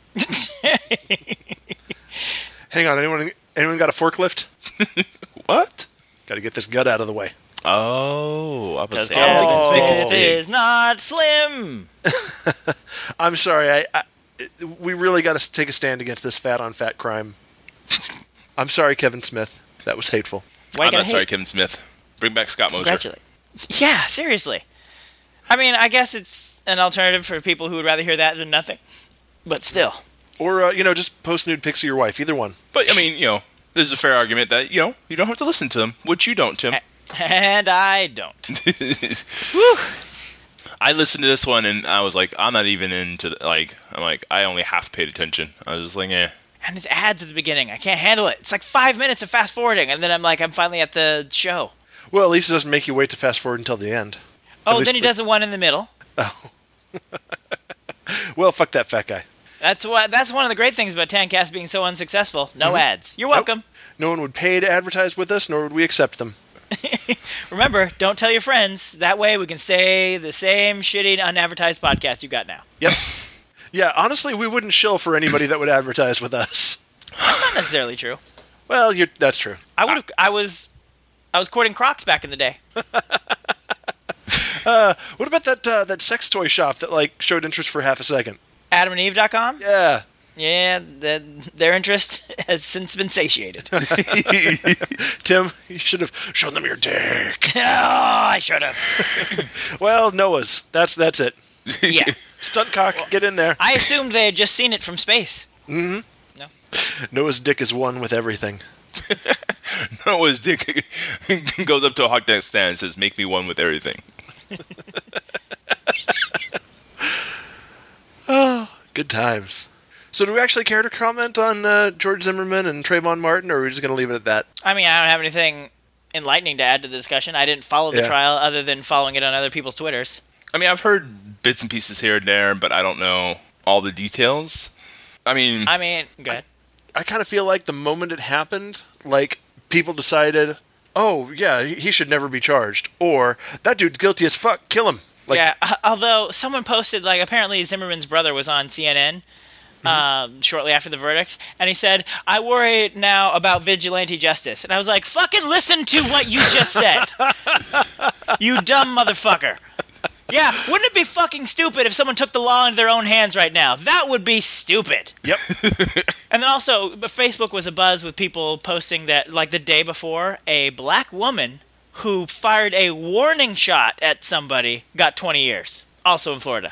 Hang on, anyone anyone got a forklift? What? Got to get this gut out of the way. Oh, I was Because saying, I don't think it's big, Kevin it's big. is not slim. I'm sorry, I, I we really got to take a stand against this fat on fat crime. I'm sorry, Kevin Smith. That was hateful. Why you I'm gotta not sorry, hate? Kevin Smith. Bring back Scott Moser. Congratulate. Yeah, seriously. I mean, I guess it's an alternative for people who would rather hear that than nothing. But still. Or uh, you know, just post nude pics of your wife. Either one. But I mean, you know, there's a fair argument that you know you don't have to listen to them, which you don't, Tim. And I don't. Woo. I listened to this one and I was like, I'm not even into the, like. I'm like, I only half paid attention. I was just like, eh. And it's ads at the beginning. I can't handle it. It's like five minutes of fast forwarding, and then I'm like, I'm finally at the show. Well, at least it doesn't make you wait to fast forward until the end. Oh, At then he least- does the one in the middle. Oh. Well, fuck that fat guy. That's what. That's one of the great things about Tancast being so unsuccessful. No Mhm. ads. You're welcome. Nope. No one would pay to advertise with us, nor would we accept them. Remember, don't tell your friends. That way we can say the same shitty, unadvertised podcast you got now. Yep. Yeah, honestly, we wouldn't shill for anybody that would advertise with us. Not necessarily true. Well, you're, that's true. I would. I was. I was courting Crocs back in the day. Uh, what about that uh, that sex toy shop that like showed interest for half a second? Adam and Eve dot com? Yeah. Yeah, the, their interest has since been satiated. Tim, you should have shown them your dick. Oh, I should have. Well, Noah's. That's that's it. Yeah. Stunt cock, get in there. I assumed they had just seen it from space. Mm-hmm. No. Noah's dick is one with everything. Noah's dick goes up to a hot dog stand and says, "Make me one with everything." Oh, good times. So do we actually care to comment on uh, George Zimmerman and Trayvon Martin, or are we just going to leave it at that? I mean, I don't have anything enlightening to add to the discussion. I didn't follow the Yeah. trial other than following it on other people's Twitters. I mean, I've heard bits and pieces here and there, but I don't know all the details. I mean, I mean, go ahead. I kind of feel like the moment it happened, like, people decided, oh, yeah, he he should never be charged. Or, that dude's guilty as fuck, kill him. Like, yeah, uh, although someone posted, like, apparently Zimmerman's brother was on C N N um, shortly after the verdict, and he said, I worry now about vigilante justice. And I was like, fucking listen to what you just said. You dumb motherfucker. Yeah, wouldn't it be fucking stupid if someone took the law into their own hands right now? That would be stupid. Yep. And then also, but Facebook was abuzz with people posting that, like, the day before, a black woman who fired a warning shot at somebody got twenty years. Also in Florida.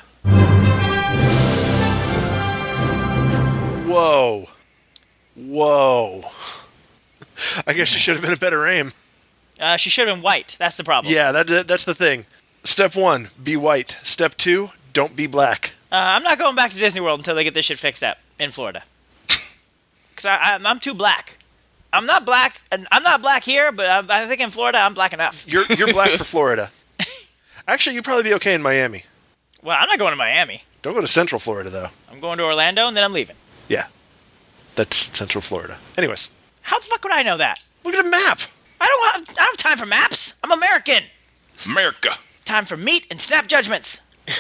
Whoa. Whoa. I guess you should have been a better aim. Uh, she should have been white. That's the problem. Yeah, that, that's the thing. Step one, be white. Step two, don't be black. Uh, I'm not going back to Disney World until they get this shit fixed up in Florida. Because I'm, I'm too black. I'm not black. and I'm not black here, but I, I think in Florida I'm black enough. You're you're black for Florida. Actually, you'd probably be okay in Miami. Well, I'm not going to Miami. Don't go to Central Florida, though. I'm going to Orlando, and then I'm leaving. Yeah. That's Central Florida. Anyways. How the fuck would I know that? Look at a map. I don't have, I don't have time for maps. I'm American. America. Time for meat and snap judgments.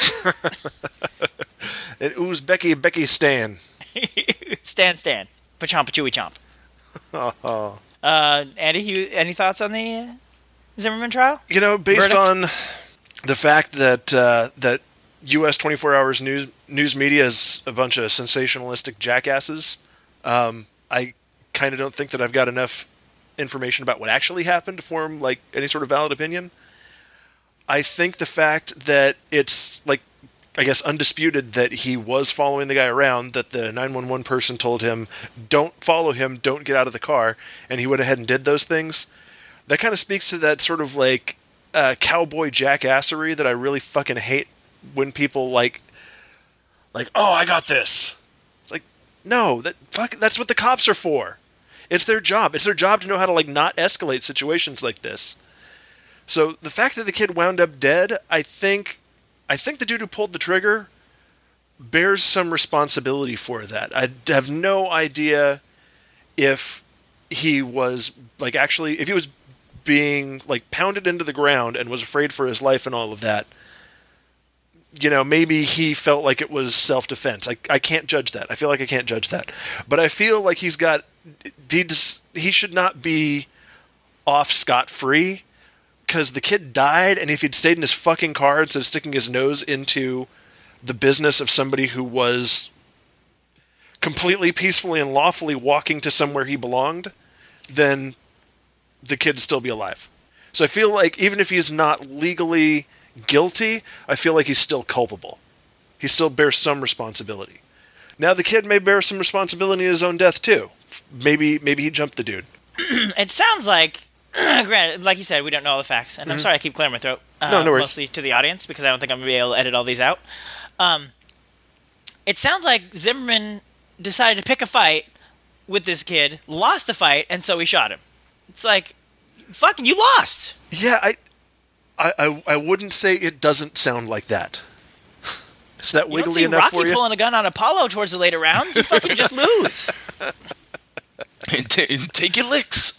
And ooze Becky Becky Stan. Stan Stan. Pachomp chewy chomp. Oh. Uh, Andy, you, any thoughts on the uh, Zimmerman trial? You know, based Verdict? on the fact that uh, that U S twenty-four hours news news media is a bunch of sensationalistic jackasses, um, I kind of don't think that I've got enough information about what actually happened to form like any sort of valid opinion. I think the fact that it's like, I guess, undisputed that he was following the guy around, that the nine one one person told him, don't follow him, don't get out of the car, and he went ahead and did those things, that kind of speaks to that sort of like uh, cowboy jackassery that I really fucking hate when people like, like, oh, I got this. It's like, no, that fuck, that's what the cops are for. It's their job. It's their job to know how to like not escalate situations like this. So the fact that the kid wound up dead, I think, I think the dude who pulled the trigger bears some responsibility for that. I have no idea if he was like actually, if he was being like pounded into the ground and was afraid for his life and all of that. You know, maybe he felt like it was self-defense. I I can't judge that. I feel like I can't judge that. But I feel like he's got, he just, he should not be off scot-free. Because the kid died, and if he'd stayed in his fucking car instead of sticking his nose into the business of somebody who was completely peacefully and lawfully walking to somewhere he belonged, then the kid'd still be alive. So I feel like even if he's not legally guilty, I feel like he's still culpable. He still bears some responsibility. Now the kid may bear some responsibility in his own death too. Maybe maybe he jumped the dude. It sounds like, granted, like you said, we don't know all the facts, and I'm Mhm. sorry I keep clearing my throat. Uh, No, no worries. Mostly to the audience, because I don't think I'm going to be able to edit all these out. Um, it sounds like Zimmerman decided to pick a fight with this kid, lost the fight, and so he shot him. It's like, fucking, you lost! Yeah, I, I, I, I wouldn't say it doesn't sound like that. Is that You don't wiggly see enough Rocky for you? pulling a gun on Apollo towards the later rounds. You fucking just lose. And t- and take your licks.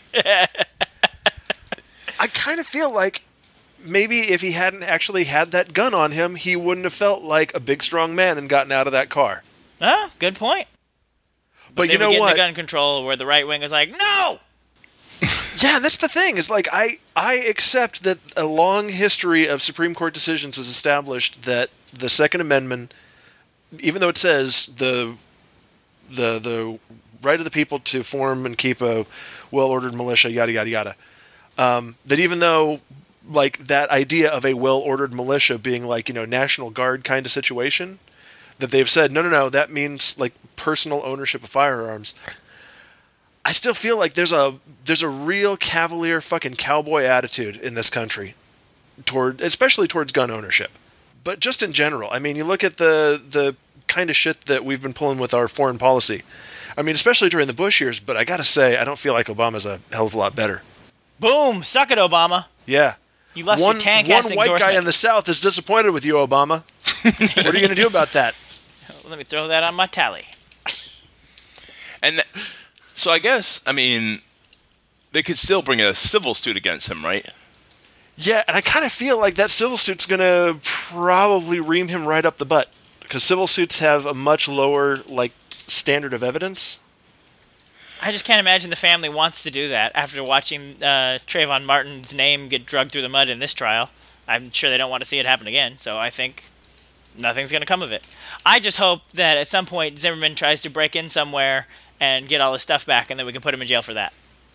I kind of feel like maybe if he hadn't actually had that gun on him, he wouldn't have felt like a big, strong man and gotten out of that car. Ah, good point. But, They you were know getting what? the gun control where the right wing was like, no! Yeah, that's the thing. Is like I I accept that a long history of Supreme Court decisions has established that the Second Amendment, even though it says the the the right of the people to form and keep a well-ordered militia, yada yada yada, um, that even though like that idea of a well-ordered militia being like, you know, National Guard kind of situation, that they've said no no no that means like personal ownership of firearms. I still feel like there's a there's a real cavalier fucking cowboy attitude in this country toward, especially towards gun ownership. But just in general, I mean, you look at the the kind of shit that we've been pulling with our foreign policy. I mean, especially during the Bush years, but I got to say I don't feel like Obama's a hell of a lot better. Boom! Suck it, Obama. Yeah. You lost one your tank one white guy in the South is disappointed with you, Obama. What are you going to do about that? Let me throw that on my tally. And th- so I guess, I mean, they could still bring a civil suit against him, right? Yeah, and I kind of feel like that civil suit's going to probably ream him right up the butt. Because civil suits have a much lower, like, standard of evidence. I just can't imagine the family wants to do that after watching uh, Trayvon Martin's name get dragged through the mud in this trial. I'm sure they don't want to see it happen again, so I think nothing's going to come of it. I just hope that at some point Zimmerman tries to break in somewhere and get all his stuff back, and then we can put him in jail for that.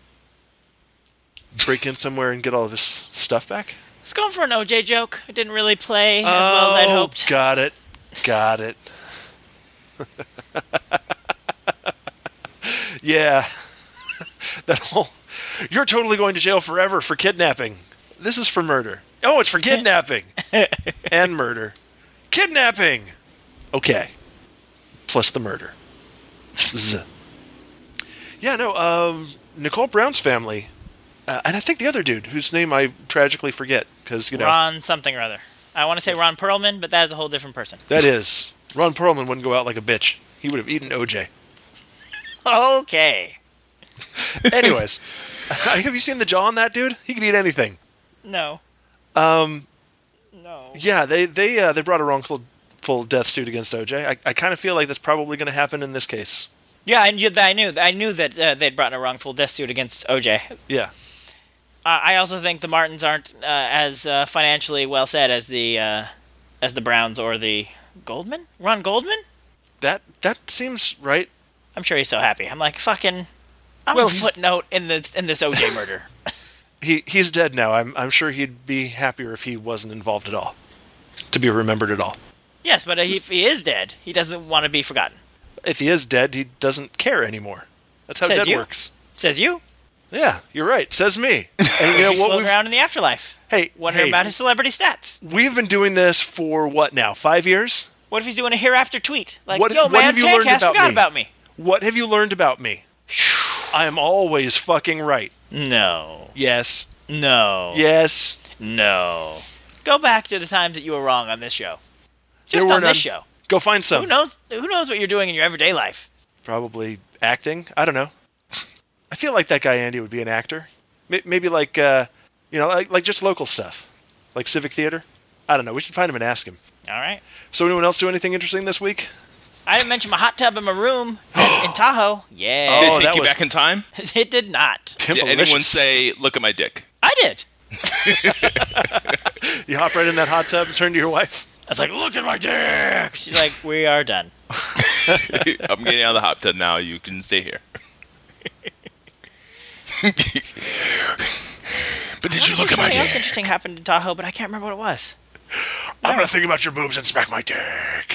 Break in somewhere and get all of his stuff back? I was going for an O J joke. It didn't really play as well as I'd hoped. Got it. Got it. Yeah. That whole... You're totally going to jail forever for kidnapping. This is for murder. Oh, it's for kidnapping. And murder. Kidnapping! Okay. Plus the murder. Z. Yeah, no, um, Nicole Brown's family, uh, and I think the other dude, whose name I tragically forget, because, you know... Ron something or other. I want to say Ron Perlman, but that is a whole different person. That is. Ron Perlman wouldn't go out like a bitch. He would have eaten O J. Okay. Anyways, have you seen the jaw on that dude? He could eat anything. No. Um, no. Yeah, they they uh, they brought a wrongful full death suit against O J. I, I kind of feel like that's probably going to happen in this case. Yeah, I knew that. I knew, I knew that uh, they'd brought a wrongful death suit against O J. Yeah. Uh, I also think the Martins aren't uh, as uh, financially well set as the uh, as the Browns or the Goldman. Ron Goldman. That that seems right. I'm sure he's so happy. I'm like fucking. I'm Well, a he's- footnote in this in this O J murder. He he's dead now. I'm I'm sure he'd be happier if he wasn't involved at all, to be remembered at all. Yes, but if he is dead, he doesn't want to be forgotten. If he is dead, he doesn't care anymore. That's how Says dead you. works. Says you. Yeah, you're right. Says me. And you know He's what? floating We've, around in the afterlife, hey, wondering hey, about his celebrity stats. we've been doing this for what now? Five years? What if he's doing a hereafter tweet? Like, What- yo, what man, have you learned Jancast about forgot me? about me. What have you learned about me? I am always fucking right. No. Yes. No. Yes. No. Go back to the times that you were wrong on this show. Just There were on this none. show. Go find some. Who knows? Who knows what you're doing in your everyday life? Probably acting. I don't know. I feel like that guy Andy would be an actor. May- Maybe like, uh, you know, like, like just local stuff, like Civic Theater. I don't know. We should find him and ask him. All right. So, anyone else do anything interesting this week? I didn't mention my hot tub in my room in, in Tahoe. Yeah. Did Oh, it take that you was- back in time? It did not. Did anyone say, look at my dick? I did. You hop right in that hot tub and turn to your wife. I was like, look at my dick. She's like, we are done. I'm getting out of the hot tub now. You can stay here. But did you look at my Something else dick? interesting happened in Tahoe, but I can't remember what it was. I'm gonna think about your boobs and smack my dick.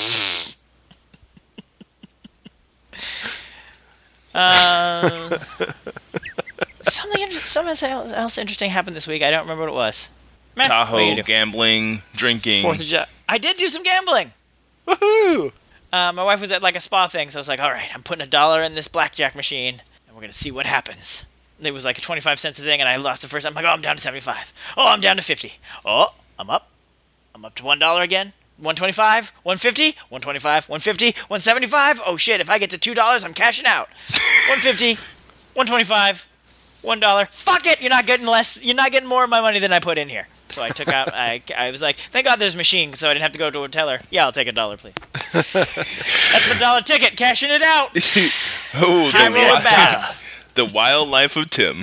Uh, something, inter- something else else interesting happened this week. I don't remember what it was. Meh, what are you Tahoe, gonna do? gambling, drinking. Fourth of July. I did do some gambling. Woohoo! Uh, my wife was at like a spa thing, so I was like, all right, I'm putting a dollar in this blackjack machine, and we're going to see what happens. And it was like twenty-five cents a thing, and I lost the first. I'm like, oh, I'm down to seventy-five. Oh, I'm down to fifty. Oh, I'm up. I'm up to one dollar again. one twenty-five, one fifty, one twenty-five, one fifty, one seventy-five. Oh shit, if I get to two dollars, I'm cashing out. one fifty, one twenty-five, one dollar. Fuck it, you're not getting less, you're not getting more of my money than I put in here. So I took out, I, I was like, thank God there's a machine, so I didn't have to go to a teller. Yeah, I'll take a dollar, please. That's my dollar ticket, cashing it out. Oh, High the, roller wild, battle. the wild life of Tim.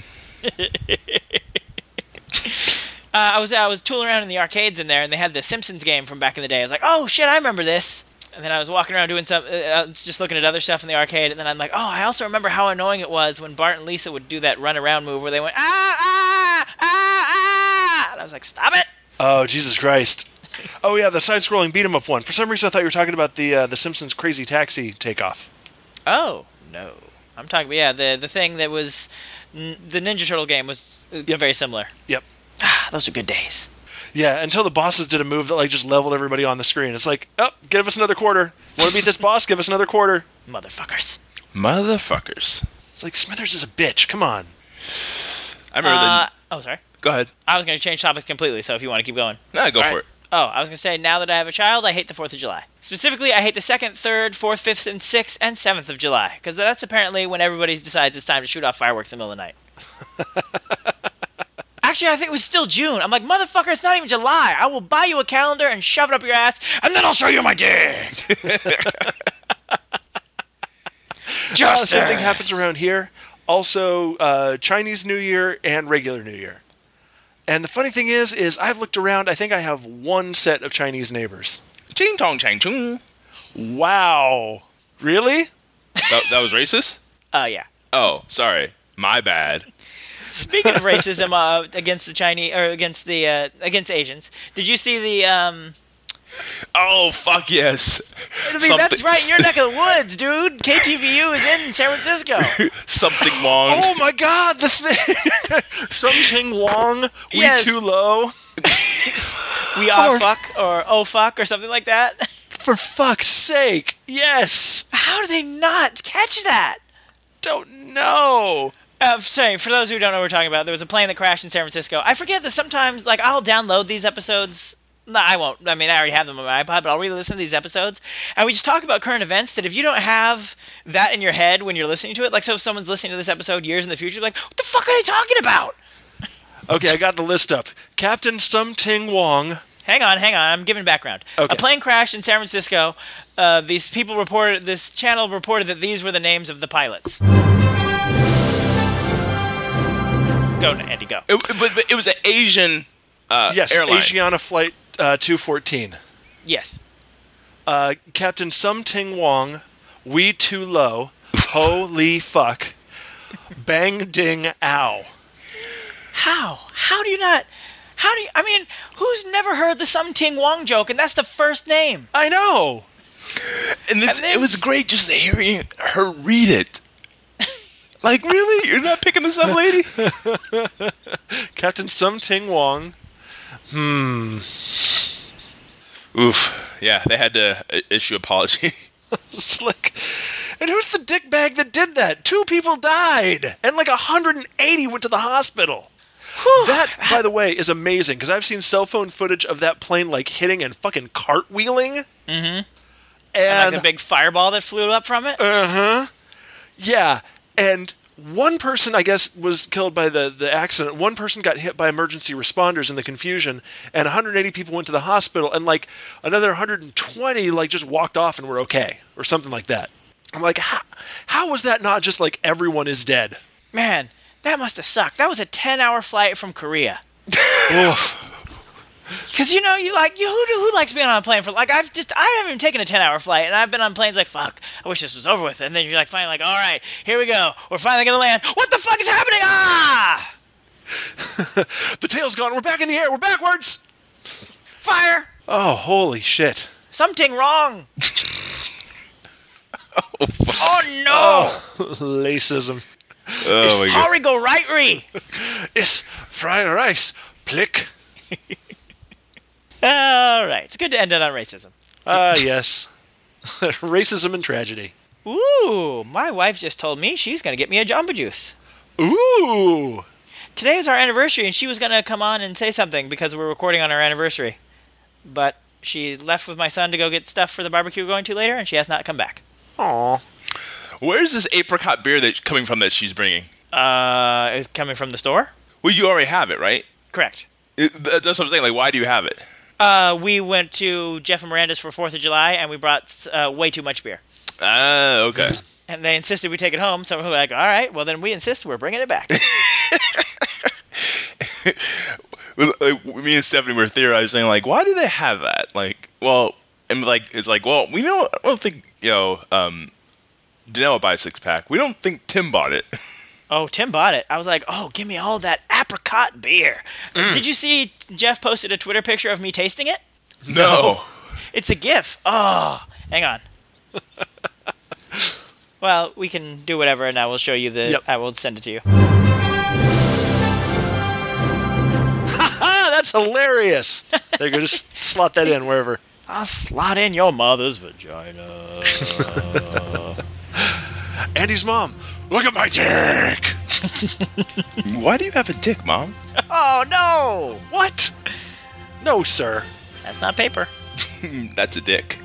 Uh, I was I was tooling around in the arcades in there, and they had the Simpsons game from back in the day. I was like, oh shit, I remember this. And then I was walking around doing some, uh, just looking at other stuff in the arcade, and then I'm like, oh, I also remember how annoying it was when Bart and Lisa would do that run around move where they went ah ah ah ah, and I was like, stop it. Oh, Jesus Christ. Oh yeah, the side-scrolling beat 'em up one. For some reason, I thought you were talking about the uh, the Simpsons Crazy Taxi takeoff. Oh no, I'm talking about yeah the the thing that was n- the Ninja Turtle game was uh, Yep. very similar. Yep. Ah, those are good days. Yeah, until the bosses did a move that like just leveled everybody on the screen. It's like, oh, give us another quarter. Want to beat this boss? Give us another quarter. Motherfuckers. Motherfuckers. It's like Smithers is a bitch. Come on. I remember Uh, the... oh, sorry. Go ahead. I was going to change topics completely, so if you want to keep going. No, go All for right. it. Oh, I was going to say, now that I have a child, I hate the fourth of July. Specifically, I hate the second, third, fourth, fifth, and sixth, and seventh of July, because that's apparently when everybody decides it's time to shoot off fireworks in the middle of the night. Actually, I think it was still June. I'm like, motherfucker, it's not even July. I will buy you a calendar and shove it up your ass, and then I'll show you my dick. Uh, same thing happens around here. Also, uh, Chinese New Year and regular New Year. And the funny thing is, is I've looked around. I think I have one set of Chinese neighbors. Ching tong chang chung. Wow. Really? That, that was racist? Oh, uh, yeah. Oh, sorry. My bad. Speaking of racism uh, against the Chinese or against the uh, against Asians, did you see the? Um... Oh fuck yes! I mean, that's right in your neck of the woods, dude. K T V U is in San Francisco. Something Wong. Oh my God, the thing. Something Wong. We Yes. too low. We are Oh. fuck or oh fuck or something like that. For fuck's sake! Yes. How do they not catch that? Don't know. Uh, sorry, for those who don't know what we're talking about, there was a plane that crashed in San Francisco. I forget that sometimes, like, I'll download these episodes. No, I won't. I mean, I already have them on my iPod, but I'll re-listen to these episodes. And we just talk about current events that if you don't have that in your head when you're listening to it, like, so if someone's listening to this episode years in the future, like, what the fuck are they talking about? Okay, I got the list up. Captain Something Wong. Hang on, hang on. I'm giving background. Okay. A plane crashed in San Francisco. Uh, these people reported, this channel reported that these were the names of the pilots. Go, Andy, go. It, but, but it was an Asian uh, Yes, airline. Asiana Flight uh, two fourteen. Yes. Uh, Captain Something Wong, We Too Low, Holy Fuck, Bang Ding Ow. How? How do you not... How do you... I mean, who's never heard the Sum Ting Wong joke, and that's the first name? I know. And, it's, And then- it was great just hearing her read it. Like, really? You're not picking this up, lady? Captain Something Wong. Hmm. Oof. Yeah, they had to uh, issue apology. Slick. And who's the dickbag that did that? Two people died, and like one hundred eighty went to the hospital. That, by the way, is amazing, because I've seen cell phone footage of that plane, like, hitting and fucking cartwheeling. Mm-hmm. And, And like the big fireball that flew up from it? Uh-huh. Yeah, and one person, I guess, was killed by the, the accident. One person got hit by emergency responders in the confusion, and one hundred eighty people went to the hospital, and, like, another one hundred twenty, like, just walked off and were okay, or something like that. I'm like, how, how was that not just, like, everyone is dead? Man, that must have sucked. That was a ten-hour flight from Korea. Because, you know, you like, you who, who likes being on a plane for, like, I've just, I haven't even taken a ten-hour flight, and I've been on planes like, fuck, I wish this was over with. And then you're like, finally, like, all right, here we go. We're finally going to land. What the fuck is happening? Ah! The tail's gone. We're back in the air. We're backwards. Fire! Oh, holy shit. Something wrong. Oh, fuck. Oh, no. Oh, lacism. Oh, my God. Hurry, go right-ry. It's fried rice. Plick. All right. It's good to end it on racism. Ah, yes. Racism and tragedy. Ooh, my wife just told me she's going to get me a Jamba Juice. Ooh. Today is our anniversary, and she was going to come on and say something because we're recording on our anniversary. But She left with my son to go get stuff for the barbecue we're going to later, and she has not come back. Aw. Where's this apricot beer that coming from that she's bringing? Uh, it's coming from the store? Well, you already have it, right? Correct. It, that's what I'm saying. Like, why do you have it? Uh, we went to Jeff and Miranda's for fourth of July, and we brought uh, way too much beer. Ah, uh, okay. And they insisted we take it home, so we're like, all right, well, then we insist we're bringing it back. Like, me and Stephanie were theorizing, like, why do they have that? Like, well, and like, it's like, well, we don't, I don't think, you know, um, Danelle would buy a six pack. We don't think Tim bought it. Oh, Tim bought it. I was like, oh, give me all that apricot beer. Mm. Did you see Jeff posted a Twitter picture of me tasting it? No. It's a GIF. Oh, hang on. Well, we can do whatever, and I will show you the, yep. I will send it to you. Haha, that's hilarious. There you go, just slot that in wherever. I'll slot in your mother's vagina. Andy's mom, look at my dick. Why do you have a dick, Mom? Oh, no. What? No, sir. That's not paper. That's a dick.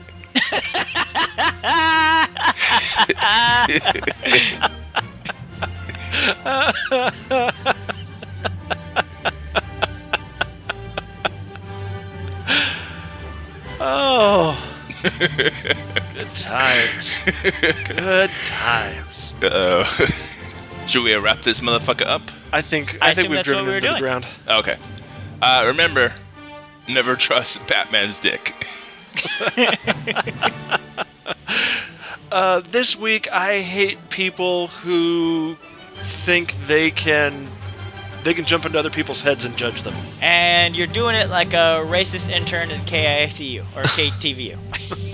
Oh. Good times. Good times. Uh-oh. Should we wrap this motherfucker up? I think I, I think we've driven we him to doing. the ground. Okay. Uh, remember, never trust Batman's dick. uh, this week, I hate people who think they can they can jump into other people's heads and judge them. And you're doing it like a racist intern at K I C U or K T V U.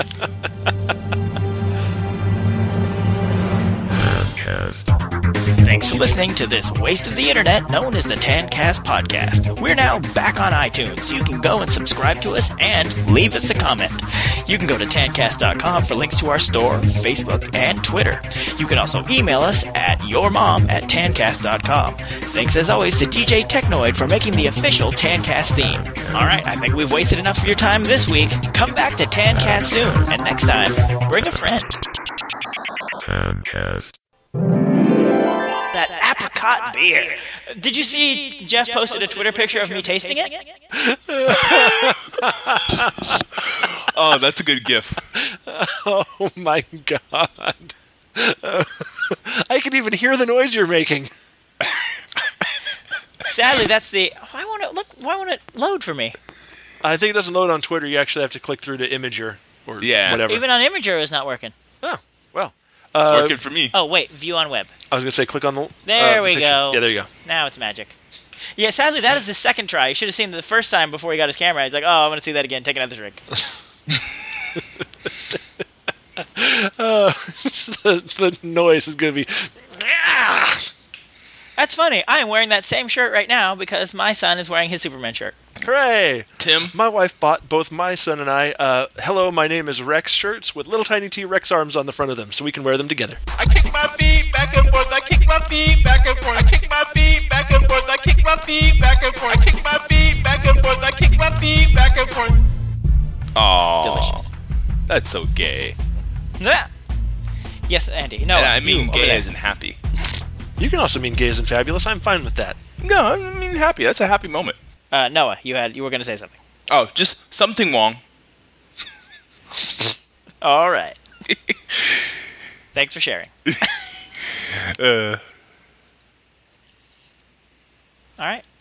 Thanks for listening to this waste of the internet known as the Tancast Podcast. We're now back on iTunes, so you can go and subscribe to us and leave us a comment. You can go to tancast dot com for links to our store, Facebook, and Twitter. You can also email us at yourmom at tancast dot com. Thanks as always to D J Technoid for making the official Tancast theme. Alright, I think we've wasted enough of your time this week. Come back to Tancast soon, and next time, bring a friend. Tancast. That apricot beer. Did you see Jeff posted a Twitter picture of me tasting it? Oh, that's a good gif. Oh my god. I can even hear the noise you're making. Sadly, that's the. Why won't it look? Why won't it load for me? I think it doesn't load on Twitter. You actually have to click through to Imager or yeah. whatever. Even on Imager, it's not working. Oh well. It's uh, working for me. Oh wait, view on web. I was gonna say click on the. There uh, we the go. Yeah, there you go. Now it's magic. Yeah, sadly, that is the second try. You should have seen the first time before he got his camera. He's like, oh, I'm going to see that again. Take another drink. uh, the, the noise is going to be... That's funny. I am wearing that same shirt right now because my son is wearing his Superman shirt. Hooray! Tim? My wife bought both my son and I, uh, hello, my name is Rex shirts with little tiny T-Rex arms on the front of them so we can wear them together. I kick my feet back and forth, I kick my feet back and forth, I kick my feet back and forth, I kick my feet back and forth, I kick my feet back and forth, I kick my feet back and forth. Aww. Delicious. That's so gay. Yeah. Yes, Andy. No, and I mean you, gay isn't happy. You can also mean gay isn't fabulous. I'm fine with that. No, I mean happy. That's a happy moment. Uh, Noah, you had you were going to say something. Oh, just something wrong. All right. Thanks for sharing. uh. All right.